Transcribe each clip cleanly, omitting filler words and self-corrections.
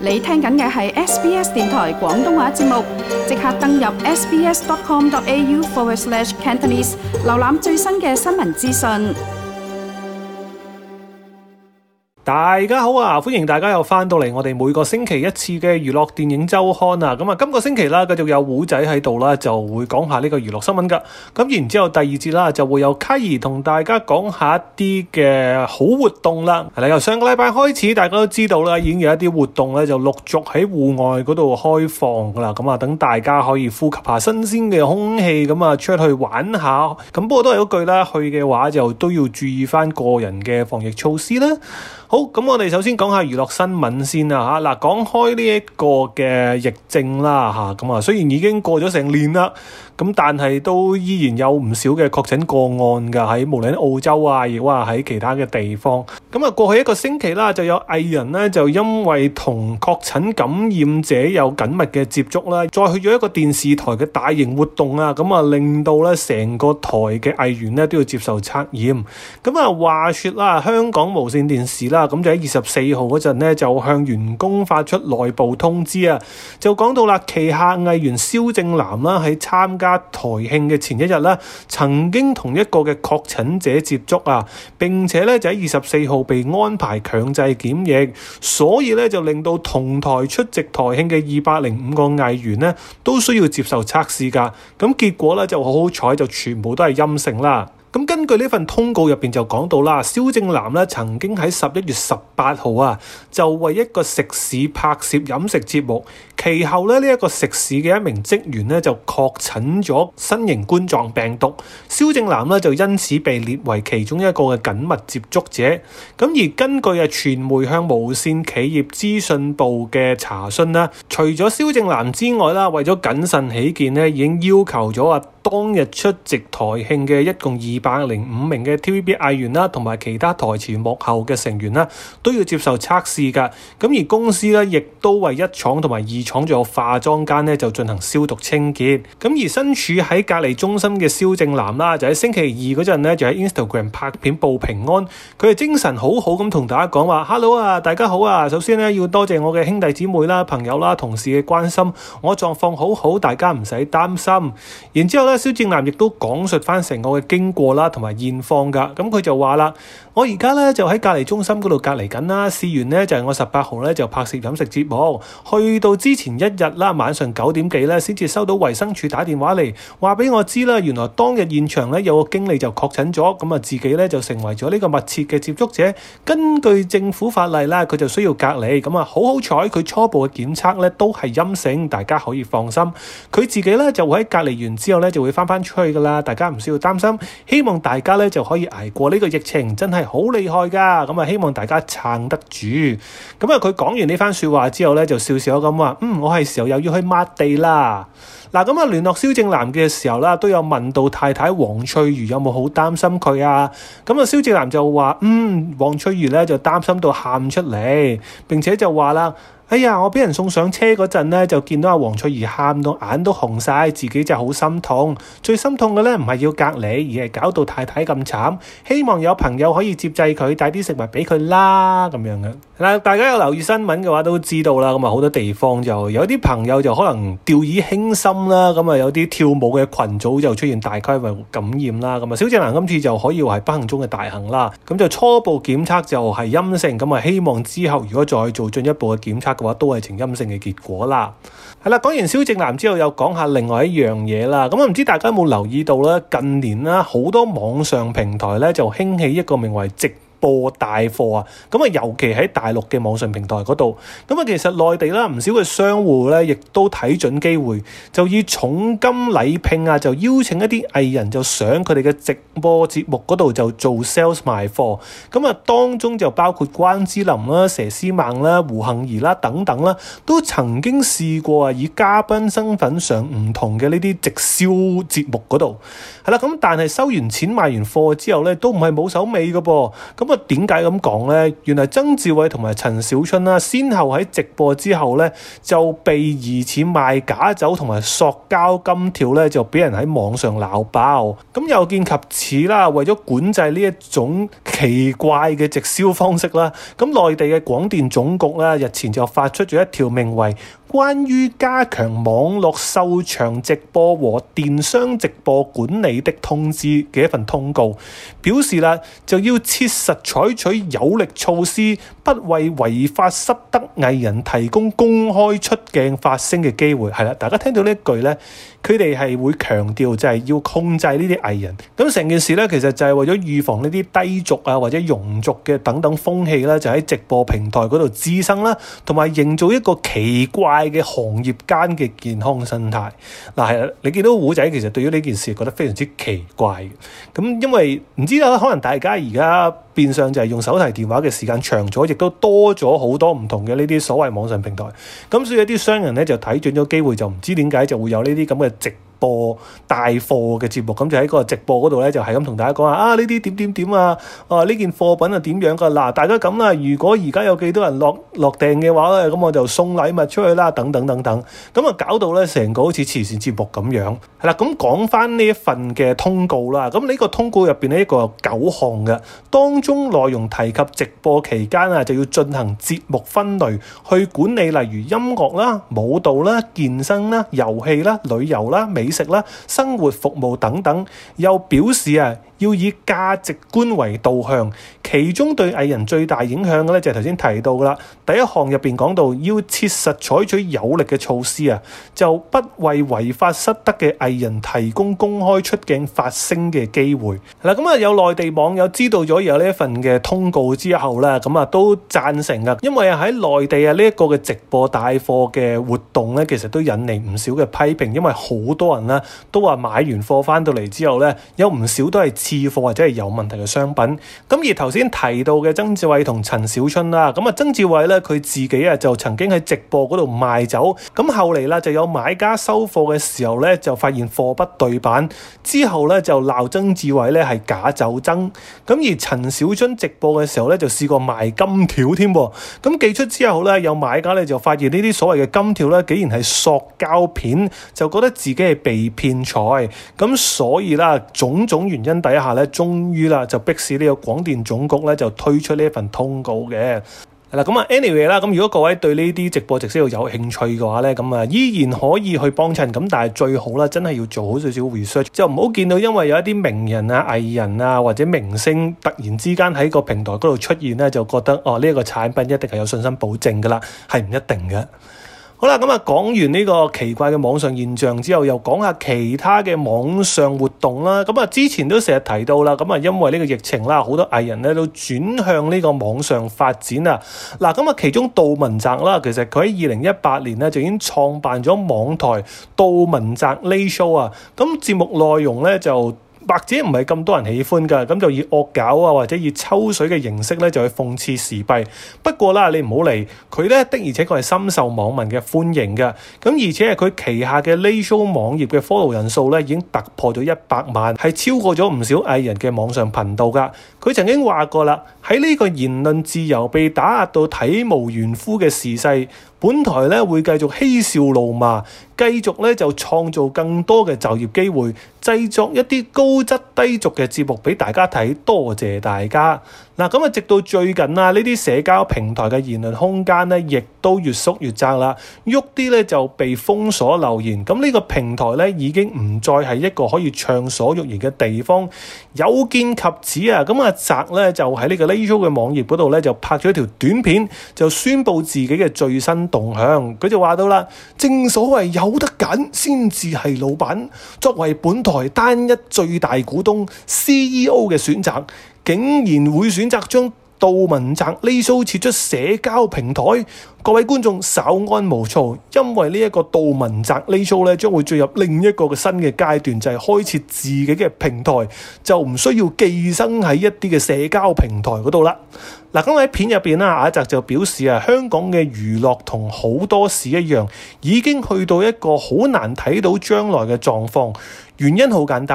你聽緊嘅係 SBS 電台廣東話節目，即刻登入 sbs.com.au/Cantonese 瀏覽最新嘅新聞資訊。 大家好啊！歡迎大家又翻到嚟我哋每個星期一次嘅娛樂電影週刊啊！咁啊，今個星期啦，繼續有胡仔喺度啦，就會講下呢個娛樂新聞噶。咁然之後第二節啦，就會有卡兒同大家講下一啲嘅好活動啦。係啦，由上個禮拜開始，大家都知道啦，已經有一啲活動咧就陸續喺戶外嗰度開放噶啦。咁啊，等大家可以呼吸下新鮮嘅空氣，咁啊出去玩下。咁不過都係嗰句啦，去嘅話就都要注意翻個人嘅防疫措施啦。好，咁我哋首先講下娛樂新聞先啦嚇。嗱，講開呢一個嘅疫症啦嚇，咁啊雖然已經過咗成年啦，咁但係都依然有唔少嘅確診個案㗎，喺無論澳洲啊，亦或喺其他嘅地方。咁啊，過去一個星期啦，就有藝人咧就因為同確診感染者有緊密嘅接觸啦，再去咗一個電視台嘅大型活動啊，咁啊令到咧成個台嘅藝員咧都要接受測驗。咁啊話說啦，香港無線電視啦，咁就喺24號嗰陣咧就向員工發出內部通知啊，就講到啦，旗下藝員蕭正楠啦喺參加台慶嘅前一日啦，曾經同一個嘅確診者接觸啊，並且咧就喺24號被安排強制檢疫，所以咧就令到同台出席台慶嘅205個藝員咧都需要接受測試㗎。咁結果咧就好彩，就全部都係陰性啦。咁根據呢份通告入邊就講到啦，蕭正楠咧曾經喺11月18號啊，就為一個食肆拍攝飲食節目，其後咧呢一個食肆嘅一名職員咧就確診咗新型冠狀病毒，蕭正楠咧就因此被列為其中一個嘅緊密接觸者。咁而根據傳媒向無線企業資訊部嘅查詢啦，除咗蕭正楠之外啦，為咗謹慎起見咧，已經要求咗當日出席台慶嘅一共205名嘅 TVB 藝員啦，同埋其他台前幕後嘅成員啦，都要接受測試㗎。咁而公司咧，亦都為1廠同埋2廠仲有化妝間咧，就進行消毒清潔。咁而身處喺隔離中心嘅蕭正楠啦，就喺星期二嗰陣咧，就喺 Instagram 拍片報平安。佢係精神好好咁同大家講話 ：Hello 啊，大家好啊！首先咧要多謝我嘅兄弟姊妹啦、朋友啦、同事嘅關心，我狀況好好，大家唔使擔心。然之後咧，蕭正楠亦都講述翻成個嘅經過啦，同埋現況㗎。咁佢就話啦：我而家咧就喺隔離中心嗰度隔離緊啦。試完咧就係我18號咧就拍攝飲食節目，去到之前一日啦，晚上9點幾咧先至收到衛生署打電話嚟，話俾我知啦。原來當日現場咧有個經理就確診咗，咁啊自己咧就成為咗呢個密切嘅接觸者。根據政府法例啦，佢就需要隔離。咁啊好彩，佢初步嘅檢測咧都係陰性，大家可以放心。佢自己咧就會喺隔離完之後咧就會翻出去噶啦，大家唔需要擔心。希望大家咧就可以捱過呢個疫情，真係好厲害噶。咁啊，希望大家撐得住。咁啊，佢講完呢番說話之後咧，就笑笑咁話：我係時候又要去抹地啦。嗱，咁啊，聯絡蕭正楠嘅時候啦，都有問到太太黃翠如有冇好擔心佢啊。咁啊，蕭正楠就話：黃翠如咧就擔心到喊出嚟，並且就話啦：哎呀，我俾人送上車嗰陣咧，就見到阿黃翠如喊到眼都紅晒，自己就好心痛。最心痛嘅咧，唔係要隔離，而係搞到太太咁慘。希望有朋友可以接濟佢，帶啲食物俾佢啦，咁樣嘅。嗱，大家有留意新聞嘅話都知道啦。咁啊，好多地方就有啲朋友就可能掉以輕心啦。咁啊，有啲跳舞嘅群組就出現大規模感染啦。咁啊，蕭正楠今次就可以話係不幸中嘅大幸啦。咁就初步檢測就係陰性。咁啊，希望之後如果再做進一步嘅檢測嘅話，都係呈陰性嘅結果啦。係啦，講完蕭正楠之後，又講下另外一樣嘢啦。咁啊，唔知大家有冇留意到咧？近年啦，好多網上平台咧就興起一個名為直播帶貨啊，咁啊尤其喺大陸嘅網上平台嗰度，咁啊其實內地啦唔少嘅商戶咧，亦都睇準機會，就以重金禮聘啊，就邀請一啲藝人就上佢哋嘅直播節目嗰度就做 sales 賣貨，咁啊當中就包括關之琳啦、佘詩曼啦、胡杏兒啦等等啦，都曾經試過啊以嘉賓身份上唔同嘅呢啲直銷節目嗰度，係啦，咁但係收完錢賣完貨之後咧，都唔係冇手尾嘅噃，咁咁啊，點解咁講呢？原來曾志偉同埋陳小春啦，先後喺直播之後呢，就被疑似賣假酒同埋塑膠金條呢，就俾人喺網上鬧爆。咁又見及此啦，為咗管制呢一種奇怪嘅直銷方式啦，咁內地嘅廣電總局啦，日前就發出咗一條名為關於加強網絡售場直播和電商直播管理的通知嘅一份通告，表示啦，就要切實採取有力措施，不為違法失德藝人提供公開出鏡發聲嘅機會。係啦，大家聽到呢一句呢，佢哋係會強調就係要控制呢啲藝人。咁成件事呢，其實就係為咗預防呢啲低俗啊或者庸俗嘅等等風氣啦，就喺直播平台嗰度滋生啦，同埋營造一個奇怪嘅行業間嘅健康生態。嗱，係啦，你見到胡仔其實對於呢件事覺得非常之奇怪嘅。咁因為唔知啦，可能大家而家變相就係用手提電話嘅時間長咗，亦都多咗好多唔同嘅呢啲所謂網上平台。咁所以一啲商人咧就睇準咗機會，就唔知點解就會有呢啲咁嘅直播帶貨嘅節目，咁就喺個直播嗰度咧就係咁同大家講啊，呢啲點點點啊，呢件貨品啊點樣噶，嗱，大家咁啦，如果而家有幾多人落訂嘅話咧，咁我就送禮物出去啦，等等等等，咁啊搞到咧成個好似慈善節目咁樣。係啦，咁講翻呢一份嘅通告啦，咁呢個通告入邊呢一個有9項嘅，當中內容提及直播期間啊就要進行節目分類去管理，例如音樂啦、舞蹈啦、健身啦、遊戲啦、旅遊啦、美食啦、生活服務等等。又表示要以價值觀為導向，其中對藝人最大影響嘅咧就係頭先提到㗎啦。第一項入邊講到要切實採取有力嘅措施就不為違法失德嘅藝人提供公開出鏡發聲嘅機會。嗱，咁有內地網友知道咗有呢一份嘅通告之後咧，咁都贊成㗎，因為喺內地呢一個嘅直播帶貨嘅活動咧，其實都引嚟唔少嘅批評，因為好多人都話買完貨翻到嚟之後咧，有唔少都係次貨或者係有問題嘅商品。咁而頭先提到嘅曾志偉同陳小春啦，咁曾志偉咧佢自己就曾經喺直播嗰度賣酒，咁後嚟啦就有買家收貨嘅時候咧就發現貨不對版，之後咧就鬧曾志偉咧係假酒僧。咁而陳小春直播嘅時候咧就試過賣金條添，咁寄出之後咧有買家咧就發現呢啲所謂嘅金條咧竟然係塑膠片，就覺得自己係被騙財，咁所以啦種種原因底下咧，終於啦就迫使呢個廣電總局咧就推出呢一份通告嘅。係啦，咁anyway啦，咁如果各位對呢啲直播直銷有興趣嘅話咧，咁依然可以去幫襯，咁但係最好啦，真係要做好少少 research，就唔好見到因為有一啲名人啊、藝人啊或者明星突然之間喺個平台嗰度出現咧，就覺得呢一個產品一定係有信心保證噶啦，係唔一定嘅。好啦，咁講完呢個奇怪嘅網上現象之後，又講下其他嘅網上活動啦。咁之前都成日提到啦，咁因為呢個疫情啦，好多藝人咧都轉向呢個網上發展啊。嗱，咁其中杜汶澤啦，其實佢喺2018年咧就已經創辦咗網台杜汶澤 Late Show 啊。咁節目內容咧就或者唔係咁多人喜歡㗎，咁就以惡搞或者以抽水嘅形式咧就去諷刺時弊。不過啦，你唔好嚟，佢咧的而且確係深受網民嘅歡迎嘅。咁而且係佢旗下嘅 Late Show 網頁嘅 follow 人數咧已經突破咗100萬，係超過咗唔少藝人嘅網上頻道㗎。佢曾經話過啦，喺呢個言論自由被打壓到體無完膚嘅時勢，本台咧會繼續嬉笑怒罵，繼續咧就創造更多嘅就業機會，製作一啲高質低俗嘅節目俾大家睇，多謝大家。嗱，咁直到最近呢啲社交平台嘅言論空間咧，亦都越縮越窄啦，喐啲咧就被封鎖留言。咁呢個平台咧已經唔再係一個可以暢所欲言嘅地方。有見及此啊，咁澤咧就喺呢個 Late Show 嘅網頁嗰度咧就拍咗一條短片，就宣佈自己嘅最新動向。佢就話到啦，正所謂有得揀先至係老闆，作為本台單一最大股東 CEO 嘅選擇，竟然會選擇將杜汶澤 Late Show 撤出社交平台。各位觀眾稍安毋躁，因為呢一個杜汶澤 Late Show 咧將會進入另一個新嘅階段，就係開設自己嘅平台，就唔需要寄生喺一啲嘅社交平台嗰度啦。嗱，咁喺片入邊啦，阿澤就表示香港嘅娛樂同好多事一樣，已經去到一個好難睇到將來嘅狀況。原因好簡單，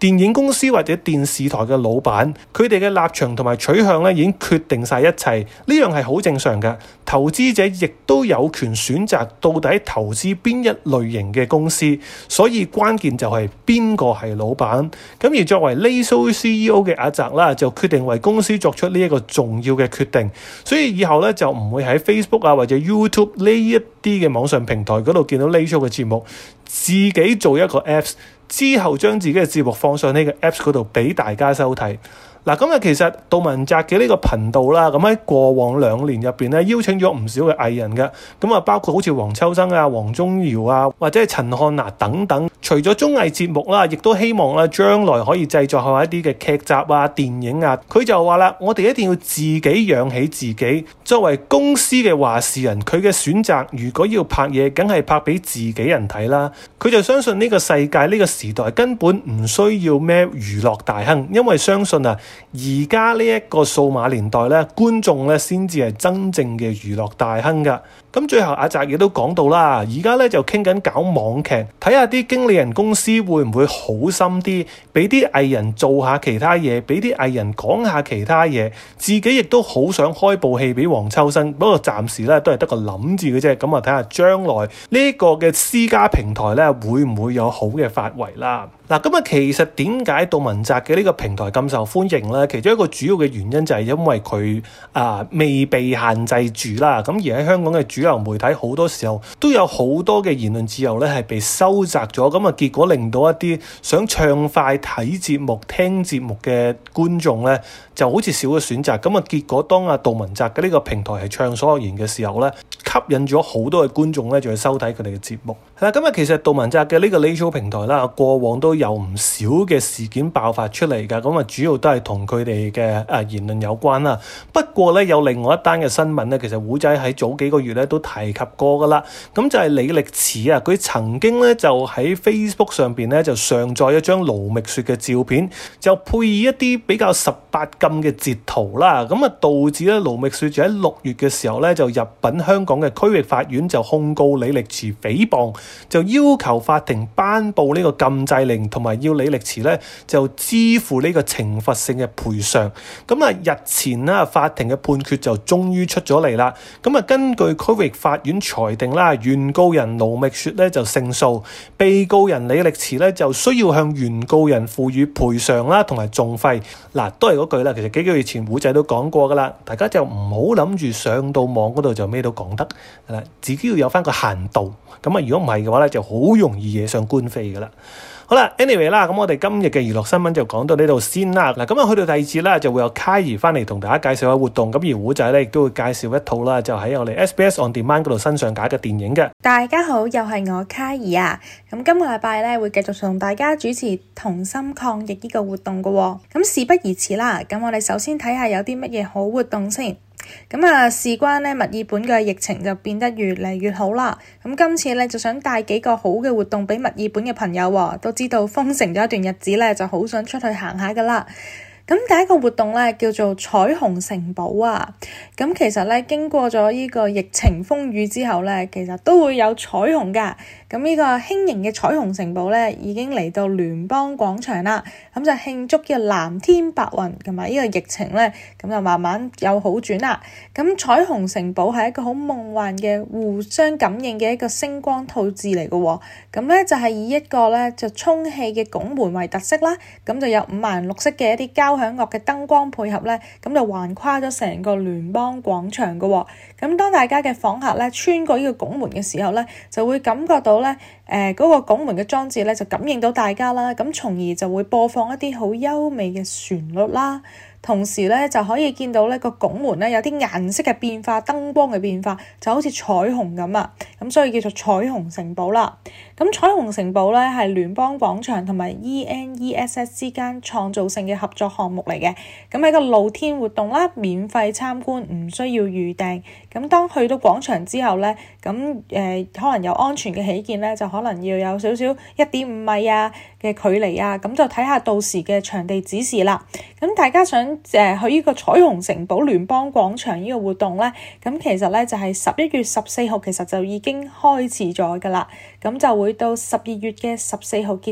電影公司或者電視台嘅老闆，佢哋嘅立場同埋取向咧已經決定晒一切，呢樣係好正常嘅。投資者亦都有權選擇到底投資邊一類型嘅公司，所以關鍵就係邊個係老闆。咁而作為 Lazo CEO 嘅阿澤啦，就決定為公司作出呢一個重要嘅決定，所以以後咧就唔會喺 Facebook 啊或者 YouTube 呢一啲嘅網上平台嗰度見到 Lazo 嘅節目，自己做一個 Apps 之後將自己嘅節目放上呢個 Apps 嗰度俾大家收睇。嗱，咁其實杜汶澤嘅呢個頻道啦，咁喺過往2年入邊咧，邀請咗唔少嘅藝人嘅，咁包括好似黃秋生啊、黃宗堯啊，或者係陳漢娜等等。除咗綜藝節目啦，亦都希望咧將來可以製作下一啲嘅劇集啊、電影啊。佢就話啦，我哋一定要自己養起自己。作為公司嘅話事人，佢嘅選擇如果要拍嘢，梗係拍俾自己人睇啦。佢就相信呢個世界、呢個時代根本唔需要咩娛樂大亨，因為相信啊，而家呢一個數碼年代咧，觀眾咧先至係真正嘅娛樂大亨噶。咁最後阿澤亦都講到啦，而家咧就傾緊搞網劇，睇下啲經理人公司會唔會好心啲，俾啲藝人做下其他嘢，俾啲藝人講下其他嘢。自己亦都好想開部戲俾黃秋生，不過暫時咧都係得個諗字嘅啫。咁啊睇下將來呢個嘅私家平台咧會唔會有好嘅發圍啦。嗱，咁其實點解杜汶澤嘅呢個平台咁受歡迎咧？其中一個主要嘅原因就係因為佢未被限制住啦。咁而喺香港嘅主流媒體好多時候都有好多嘅言論自由咧係被收窄咗，咁結果令到一啲想暢快睇節目、聽節目嘅觀眾咧就好似少咗選擇。咁結果當杜汶澤嘅呢個平台係暢所欲言嘅時候咧，吸引咗好多嘅觀眾咧就去收睇佢哋嘅節目。係啦，咁其實杜汶澤嘅呢個 Lazo 平台啦，過往都有唔少嘅事件爆發出嚟㗎，咁主要都係同佢哋嘅言論有關啦。不過咧有另外一單嘅新聞咧，其實胡仔喺早幾個月咧都提及過㗎啦。咁就係李力持啊，佢曾經咧就喺 Facebook 上邊咧就上載一張盧覓雪嘅照片，就配以一啲比較18禁嘅截圖啦。咁導致咧盧覓雪就喺6月嘅時候咧就入稟香港嘅區域法院，就控告李力持誹謗，就要求法庭頒布呢個禁制令，同埋要李力持咧就支付呢個懲罰性嘅賠償。咁日前啦，法庭嘅判決就終於出咗嚟啦。咁根據區域法院裁定啦，原告人盧覓雪咧就勝訴，被告人李力持咧就需要向原告人賦予賠償啦，同埋訟費。嗱，都係嗰句啦，其實幾個月前胡仔都講過噶啦，大家就唔好諗住上到網嗰度就咩都講得，自己要有翻個限度。咁如果唔係嘅話咧，就好容易惹上官非噶啦。好啦 ，anyway 啦，咁我哋今日嘅娛樂新聞就講到呢度先啦。嗱，咁去到第二節啦，就會有卡兒翻嚟同大家介紹下活動。咁而胡仔咧亦都會介紹一套啦，就喺我哋 SBS On Demand 嗰度新上架嘅電影嘅。 大家好，又係我卡兒啊。咁今個禮拜咧會繼續同大家主持同心抗疫呢個活動嘅。咁事不宜遲啦，咁我哋首先睇下有啲乜嘢好活動先。咁事關咧墨爾本嘅疫情就變得越嚟越好啦。咁今次咧就想帶幾個好嘅活動俾墨爾本嘅朋友喎，都知道封城咗一段日子咧，就好想出去行下噶啦。咁第一個活動咧叫做彩虹城堡啊。咁其實咧經過咗呢個疫情風雨之後咧，其實都會有彩虹噶。咁呢個輕盈嘅彩虹城堡咧已經嚟到聯邦廣場啦。咁就慶祝呢個藍天白雲同埋呢個疫情咧，咁就慢慢有好轉啦。咁彩虹城堡係一個好夢幻嘅互相感應嘅一個星光套置嚟嘅喎。咁咧就係以一個咧就充氣嘅拱門為特色啦。咁就有五顏六色嘅一啲交響樂嘅燈光配合咧，咁就橫跨咗成個聯邦廣場嘅喎。咁當大家嘅訪客咧穿過呢個拱門嘅時候咧，就會感覺到咧嗰個拱門嘅裝置咧就感應到大家啦，咁從而就會播放一啲好優美嘅旋律啦。同時咧就可以見到呢個拱門咧有啲顏色嘅變化、燈光嘅變化，就好似彩虹咁啊。咁所以叫做彩虹城堡啦。咁彩虹城堡咧係聯邦廣場同埋 ENESS 之間創造性嘅合作項目嚟嘅。咁係個露天活動啦，免費參觀，唔需要預訂。咁當去到廣場之後咧，咁可能有安全嘅起見咧，就可能要有少少1.5米嘅距離啊。咁就睇下到時嘅場地指示啦。咁大家想去呢個彩虹城堡聯邦廣場呢個活動咧，咁其實咧就係11月14號，其實就已經開始咗噶啦。咁就會到12月嘅14號結束。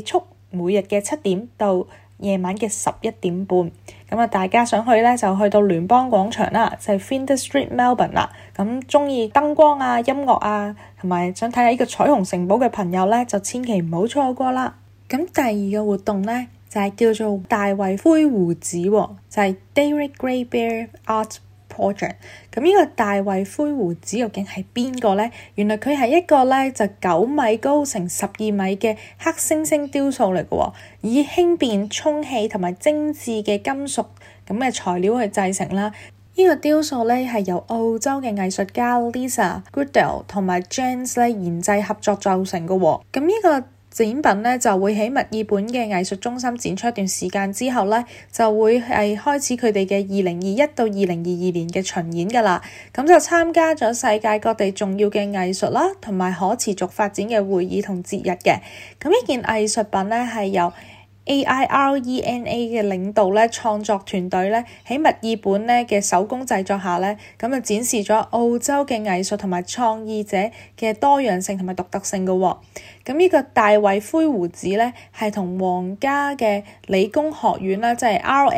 每日嘅7點到夜晚嘅11點半。咁啊，大家想去咧就去到聯邦廣場啦，就係 Flinders Street Melbourne 啦。咁中意燈光啊、音樂啊，同埋想睇下呢個彩虹城堡嘅朋友咧，就千祈唔好錯過啦。咁第二個活動咧就係叫做大衛灰鬍子，就係 David Greybeard Art Project。咁呢個大衛灰鬍子究竟係邊個呢？原來佢係一個咧就9米高乘12米嘅黑猩猩雕塑嚟嘅，以輕便、充氣同埋精緻嘅金屬咁嘅材料去製成啦。呢個雕塑咧係由澳洲嘅藝術家 Lisa Goodell 同埋 Jens 咧研製合作造成嘅。咁呢個展品咧就會喺墨爾本嘅藝術中心展出一段時間之後咧，就會係開始佢哋嘅2021到2022年嘅巡演㗎啦。咁就參加咗世界各地重要嘅藝術啦，同埋可持續發展嘅會議同節日嘅。咁呢件藝術品咧係由AIRENA 嘅領導咧創作團隊咧喺墨爾本咧嘅手工製作下咧，咁就展示咗澳洲嘅藝術同埋創意者嘅多樣性同埋獨特性嘅喎。咁呢個大衛灰鬍子咧係同皇家嘅理工學院啦，即係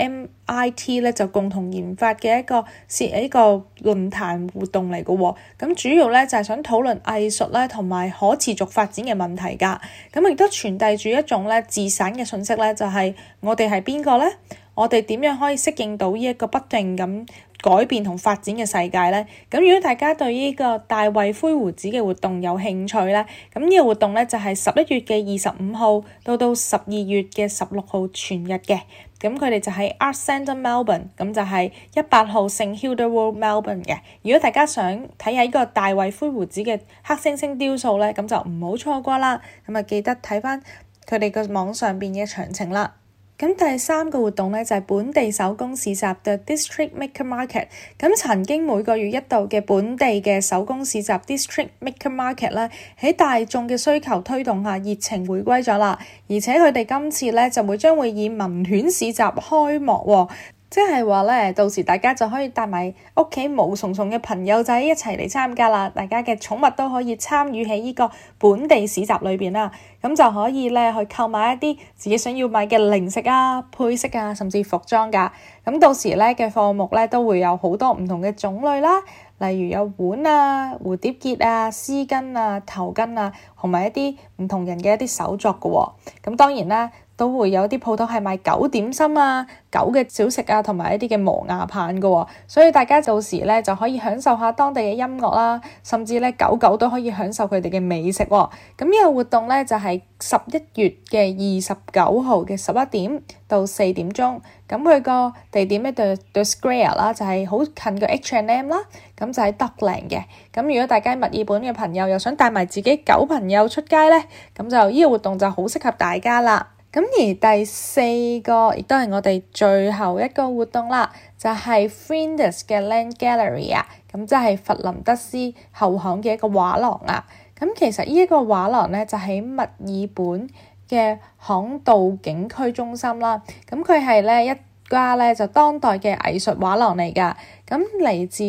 RMIT 咧就共同研發嘅一個論壇活動嚟嘅喎。咁主要咧就係想討論藝術咧同埋可持續發展嘅問題㗎。咁亦都傳遞住一種咧自省嘅訊息咧，就係我哋係邊個咧？我哋點樣可以適應到呢一個不斷咁改變同發展嘅世界呢？咁如果大家對呢個大衛灰鬍子嘅活動有興趣呢，咁呢個活動呢就係11月嘅25號到12月嘅16號全日嘅。咁佢哋就喺 Art Centre Melbourne， 咁就係18號St Kilda Road Melbourne 嘅。如果大家想睇下呢個大衛灰鬍子嘅黑猩猩雕塑呢，咁就唔好錯過啦。咁啊記得睇翻佢哋個網上邊嘅詳情啦。咁第三個活動咧就係本地手工市集 The District Maker Market。咁曾經每個月一度嘅本地嘅手工市集 District Maker Market 咧，喺大眾嘅需求推動下熱情回歸咗啦。而且佢哋今次咧就將會以民犬市集開幕喎。即係話咧，到時大家就可以帶埋屋企毛蟲蟲嘅朋友仔一齊嚟參加啦。大家嘅寵物都可以參與喺呢個本地市集裏邊啦。咁就可以咧去購買一啲自己想要買嘅零食啊、配飾啊，甚至服裝㗎。咁到時咧嘅項目咧都會有好多唔同嘅種類啦，例如有碗啊、蝴蝶結啊、絲巾啊、頭巾啊，同埋一啲唔同人嘅一啲手作㗎喎。咁當然啦，都會有啲鋪頭係賣狗點心啊、狗嘅小食啊，同埋一啲嘅磨牙棒㗎喎。所以大家到時咧就可以享受下當地嘅音樂啦，甚至咧狗狗都可以享受佢哋嘅美食喎。咁呢個活動咧就係11月嘅29號嘅11點到4點鐘。咁佢個地點咧就 The Square 啦，就係好近個 H&M 啦。咁就喺 Dockland 嘅。咁如果大家墨爾本嘅朋友又想帶埋自己狗朋友出街咧，咁就呢個活動就好適合大家啦。咁而第四個亦都係我哋最後一個活動啦，就係 Flinders 嘅 Land Gallery 啊，咁即係佛林德斯後巷嘅一個畫廊啊。咁其實呢一個畫廊咧就喺墨爾本嘅巷道景區中心啦。咁佢係咧一家咧就當代嘅藝術畫廊嚟㗎。咁嚟自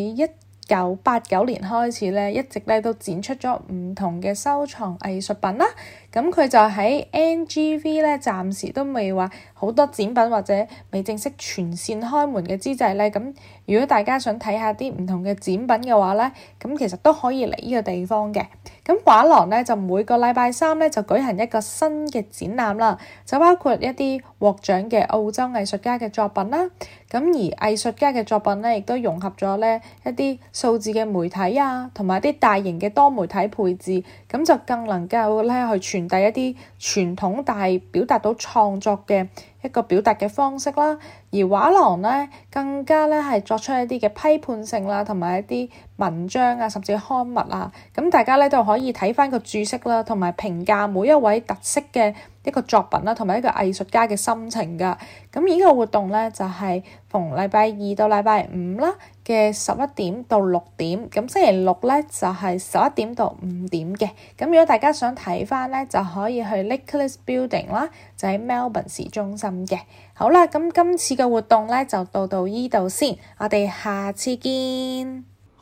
1989年開始咧，一直咧都展出咗唔同嘅收藏藝術品啦。咁佢就喺 NGV 咧，暫時都未話好多展品或者未正式全線開門嘅之際咧，咁如果大家想睇下啲唔同嘅展品嘅話咧，咁其實都可以嚟呢個地方嘅。咁畫廊咧就每個禮拜三咧就舉行一個新嘅展覽啦，就包括一啲獲獎嘅澳洲藝術家嘅作品啦。咁而藝術家嘅作品咧，亦都融合咗咧一啲數字嘅媒體啊，同埋一啲大型嘅多媒體配置，咁就更能夠咧去傳遞一啲傳統但係表達到創作嘅一個表達嘅方式啦。而畫廊咧更加咧係作出一啲嘅批判性啦，同埋一啲文章啊，甚至刊物啊，咁大家咧都可以睇翻個注釋啦，同埋評價每一位特色嘅一個作品啦，同埋一個藝術家嘅心情㗎。咁呢個活動咧就係逢禮拜2到禮拜5啦嘅11點到6點，咁星期六咧就係11點到5點嘅。咁如果大家想睇翻咧，就可以去 Nicholas Building 啦，就喺 Melbourne 市中心嘅。好啦，咁今次嘅活動咧就到呢度先，我哋下次見。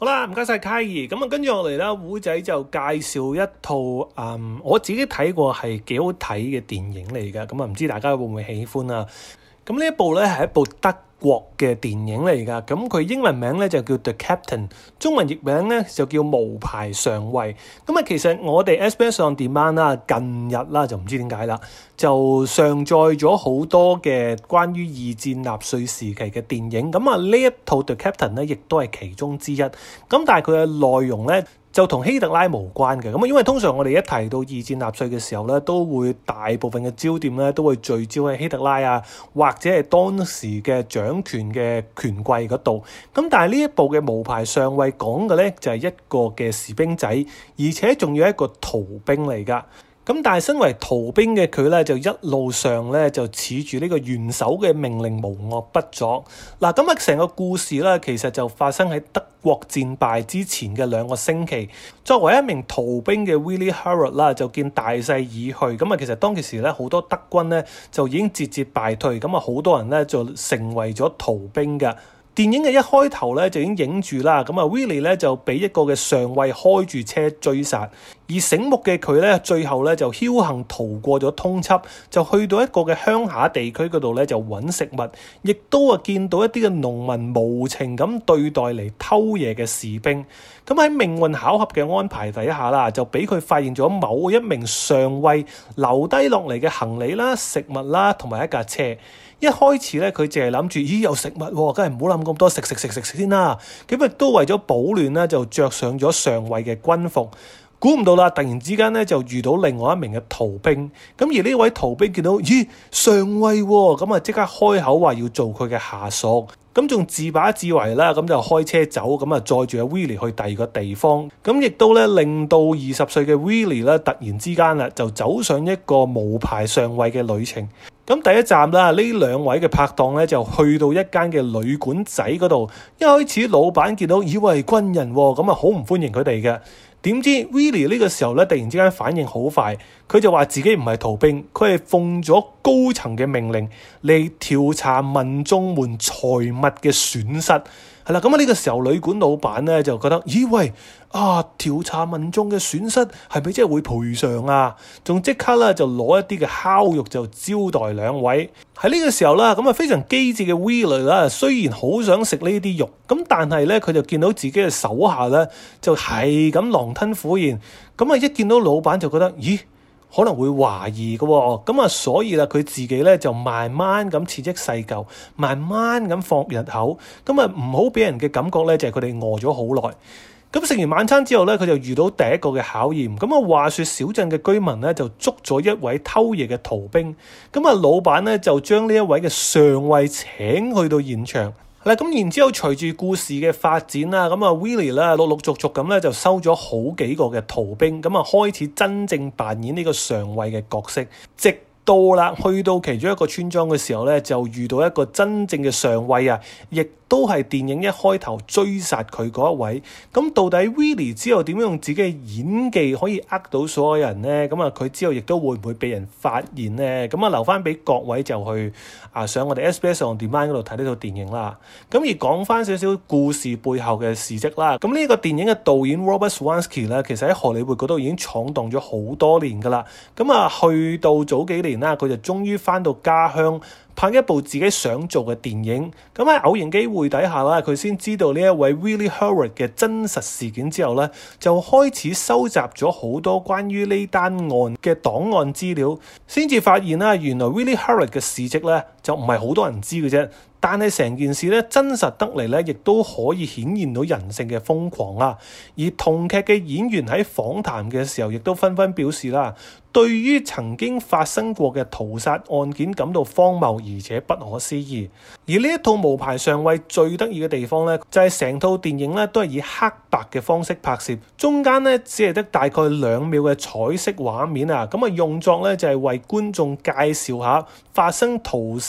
好啦，唔該晒卡爾。咁跟住落嚟啦，胡仔就介紹一套我自己睇過係幾好睇嘅電影嚟㗎。咁唔知大家會唔會喜歡啊？咁呢一部咧係一部德國嘅電影嚟㗎。咁佢英文名咧就叫 The Captain， 中文譯名咧就叫無牌上尉。其實我哋 SBS On Demand 啦，近日啦就唔知點解啦，就上載咗好多嘅關於二戰納粹時期嘅電影。呢一套 The Captain 咧亦都係其中之一。但係佢嘅內容咧就同希特拉無關嘅。因為通常我哋一提到二戰納粹嘅時候咧，都會大部分嘅焦點咧都會聚焦喺希特拉啊，或者係當時嘅掌權嘅權貴嗰度。但係呢一部嘅無牌上尉講嘅咧就係一個嘅士兵仔，而且仲要係一個逃兵嚟㗎。但係身為逃兵嘅佢咧，就一路上咧就恃住呢個元首嘅命令無惡不作。成個故事咧，其實就發生喺德國戰敗之前嘅2個星期。作為一名逃兵嘅 Willy Herod 啦，就見大勢已去。其實當其時咧，好多德軍咧就已經節節敗退。好多人咧就成為咗逃兵嘅。電影嘅一開頭咧就已經影住啦，Willy 咧就俾一個嘅上尉開住車追殺，而醒目嘅佢咧最後咧就僥倖逃過咗通緝，就去到一個嘅鄉下地區嗰度咧就揾食物，亦都見到一啲嘅農民無情咁對待嚟偷嘢嘅士兵。喺命運巧合嘅安排底下啦，就俾佢發現咗某一名上尉留低落嚟嘅行李啦、食物啦同埋一架車。一開始咧，佢淨係諗住，有食物，梗係唔好諗咁多，食先啦。咁亦都為咗保暖咧，就着上咗上尉嘅軍服。估唔到啦，突然之間咧就遇到另外一名嘅逃兵。而呢位逃兵見到上尉喎，即刻開口話要做佢嘅下屬。仲自把自為啦，就開車走，載住阿 Willy 去第二個地方。亦都咧令到20歲嘅 Willy 咧突然之間啦就走上一個無牌上尉嘅旅程。第一站啦，呢2位嘅拍檔咧就去到一間嘅旅館仔嗰度。一開始老闆見到以為係軍人喎，好唔歡迎佢哋嘅。點知 Willy 呢個時候咧突然之間反應好快，佢就話自己唔係逃兵，佢係奉咗高層嘅命令嚟調查民眾們財物嘅損失。係啦，呢個時候旅館老闆咧就覺得，調查民眾嘅損失係咪真係會賠償啊？仲即刻咧就攞一啲嘅烤肉就招待2位。喺呢個時候啦，非常機智嘅 Willy 啦，雖然好想食呢啲肉，但係咧佢就見到自己嘅手下咧就係咁狼吞虎咽。一見到老闆就覺得，可能會懷疑嘅喎。所以啦，佢自己咧就慢慢咁切一細嚿，慢慢咁放入口。唔好俾人嘅感覺咧就係佢哋餓咗好耐。食完晚餐之後咧，佢就遇到第一個嘅考驗。話說小鎮嘅居民咧就捉咗一位偷嘢嘅逃兵。老闆咧就將呢一位嘅上尉請去到現場。然之後隨住故事嘅發展啦，Willy 咧陸陸續續咁咧就收咗好幾個嘅逃兵，開始真正扮演呢個上尉嘅角色。直到啦去到其中一個村莊嘅時候咧，就遇到一個真正嘅上尉啊，亦都係電影一開頭追殺佢嗰一位。到底 Willy 之後點樣用自己嘅演技可以呃到所有人呢？佢之後亦都會唔會被人發現呢？留翻俾各位就去上我哋 SBS On Demand 嗰度睇呢套電影啦。而講翻少少故事背後嘅事蹟啦。呢個電影嘅導演 Robert Swansky 咧，其實喺荷里活嗰度已經闖蕩咗好多年噶啦。去到早幾年啦，佢就終於翻到家鄉，拍一部自己想做嘅電影。喺偶然機會底下啦，佢先知道呢一位 Willy Herod 嘅真實事件之後咧，就開始收集咗好多關於呢單案嘅檔案資料，先至發現啦，原來 Willy Herod 嘅事蹟咧就唔係好多人知嘅啫。但係成件事咧真實得嚟咧，亦都可以顯現到人性嘅瘋狂啊！而同劇嘅演員喺訪談嘅時候，亦都紛紛表示啦，對於曾經發生過嘅屠殺案件感到荒謬而且不可思議。而呢一套無牌上尉最得意嘅地方咧，就係成套電影咧都係以黑白嘅方式拍攝，中間咧只係得大概2秒嘅彩色畫面啊，用作咧就係為觀眾介紹下發生屠殺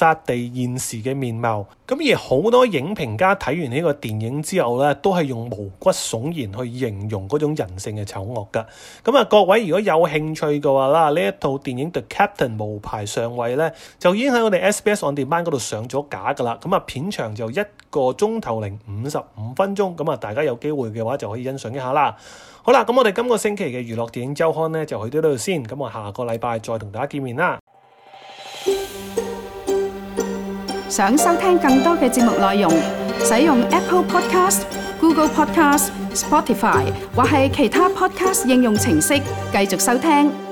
剎地現時嘅面貌。咁而好多影評家睇完呢個電影之後咧，都係用毛骨悚然去形容嗰種人性嘅醜惡噶。咁啊，各位如果有興趣嘅話啦，呢一套電影 The Captain 無牌上位咧，就已經喺我哋 SBS On Demand 嗰度上咗架噶啦。咁啊，片長就1個鐘頭零55分鐘，咁啊，大家有機會嘅話就可以欣賞一下啦。好啦，咁我哋今個星期嘅娛樂電影週刊咧就去到呢度先，咁我下個禮拜再同大家見面啦。 想收聽更多嘅節目內容，使用 Apple Podcast、Google Podcast、Spotify 或係其他 Podcast 應用程式繼續收聽。